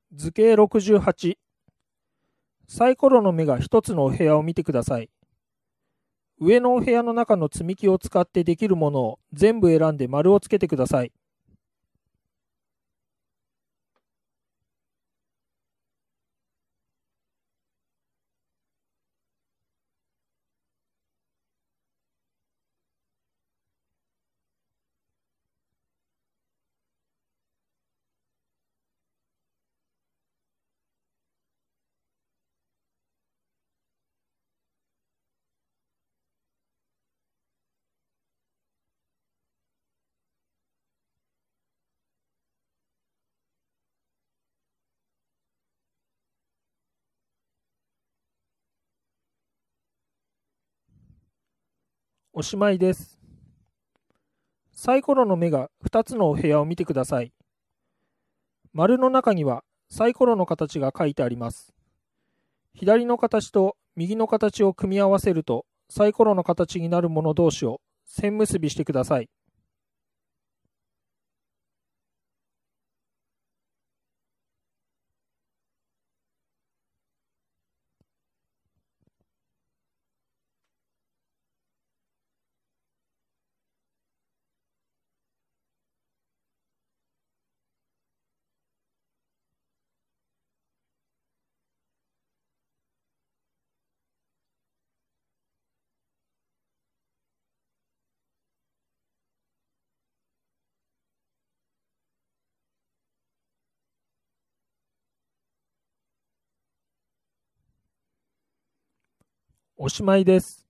図形68。サイコロの目が一つのお部屋を見てください。上のお部屋の中の積み木を使ってできるものを全部選んで丸をつけてください。おしまいです。サイコロの目が2つのお部屋を見てください。丸の中にはサイコロの形が書いてあります。左の形と右の形を組み合わせるとサイコロの形になるもの同士を線結びしてください。おしまいです。